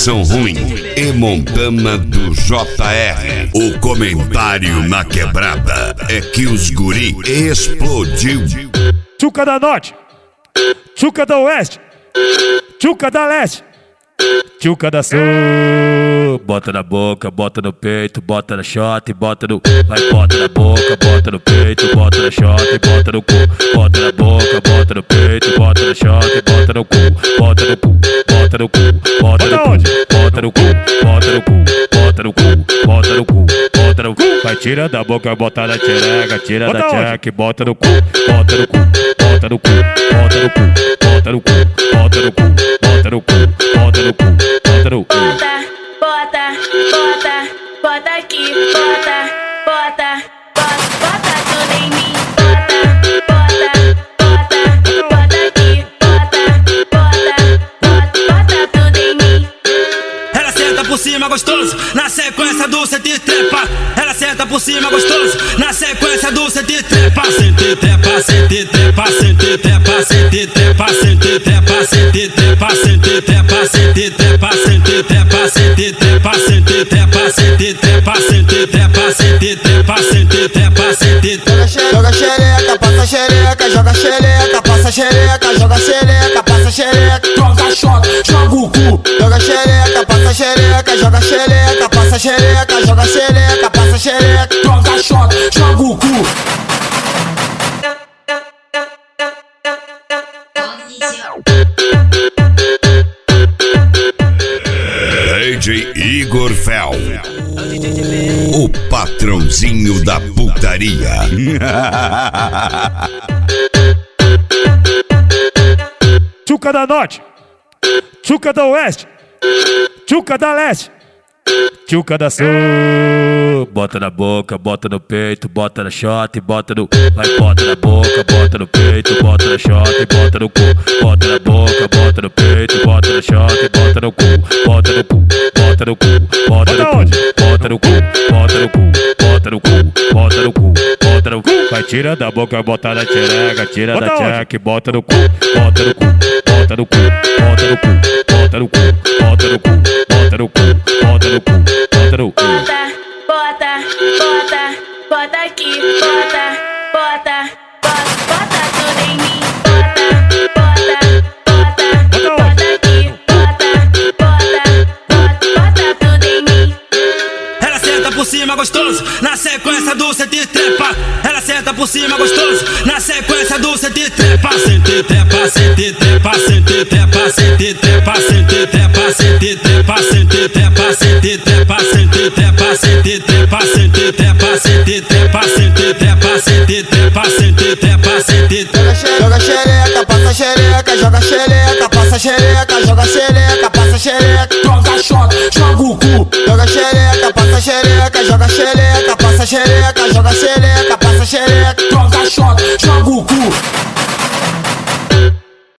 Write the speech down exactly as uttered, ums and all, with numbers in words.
Produção ruim e Montana do J R. O comentário na quebrada é que os guri explodiu. Tchuca da Norte, Tchuca da Oeste, Tchuca da Leste, Tchuca da Sul. Bota na boca, bota no peito, bota na shot, bota no... Vai, bota na boca, bota no peito, bota na shot, bota no cu. Bota na boca, bota no peito, bota na shot, bota no cu. Bota no cu, bota no cu, bota no cu. Bota no cu, bota no cu, bota no cu, bota no cu, bota no cu. Vai, tira da boca, bota na xereca, tira da tcheca, bota no cu. Bota no cu, bota no cu, bota no cu, bota no cu, bota no cu, bota no cu, bota no cu, bota no cu. Bota, bota, bota aqui, bota, bota, bota, bota tudo em mim. Bota, bota, bota, bota aqui, bota, bota, bota, bota tudo em mim. Ela senta por cima gostoso, na sequência do sente trepa. Ela senta por cima gostoso, na sequência do sente trepa. Sente trepa, sente trepa, sente trepa, sente trepa, sente trepa, sente trepa, sente trepa, sente trepa, sente trepa, sente trepa, sente trepa, sente trepa, sente trepa, sente trepa, sente trepa, sente trepa. Joga xereca, passa xereca, joga xereca, passa xereca, joga xereca, passa xereca, joga shot, joga o cu. Joga xereca, passa xereca, joga xereca, passa xereca, joga xereca, passa xereca, joga shot, joga o cu. D J Igor Fel, o patrãozinho da putaria. Tchuca da Norte, Tchuca da Oeste, Tchuca da Leste, Tchuca da Sul. Bota na boca, bota no peito, bota na shot, bota no... Vai, bota na boca, bota no peito, bota na shot, bota no cu. Bota na boca, bota no peito, bota na shot, bota no cu. Bota no cu, bota no cu, bota no cu. Bota no cu, bota no cu, bota no cu, bota no cu, bota no cu. Vai, tira da boca, bota na xereca, tira da tcheca, bota no cu. Bota no cu, bota no cu, bota no cu, bota no cu, bota no cu, bota no cu, bota no cu, bota no cu. Bota, bota, bota aqui, bota, bota, bota, bota tudo em mim. Bota, bota, bota, bota aqui, bota, bota, bota, bota tudo em mim. Ela senta por cima gostoso, na sequência do sente trepa. Ela senta por cima gostoso, na sequência do sente trepa. Sente trepa, sente trepa, sente trepa, sente trepa, sente trepa, sente trepa, sente trepa, sente trepa, sente trepa, sente trepa, sente trepa, sente trepa, sente trepa, sente trepa, sente trepa, sente trepa. Joga xereca, passa xereca, joga xereca, passa xereca, joga xereca, passa xereca, joga shot, joga o cu. Joga xereca, passa xereca, joga xereca, passa xereca, joga xereca, passa xereca, joga shot, joga o cu.